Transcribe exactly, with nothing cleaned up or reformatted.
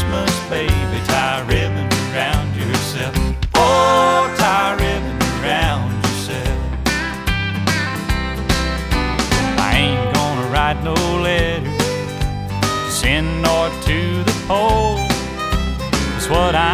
Christmas, baby, tie a ribbon around yourself. Oh, tie a ribbon around yourself. I ain't gonna write no letter to send north to the pole. That's what I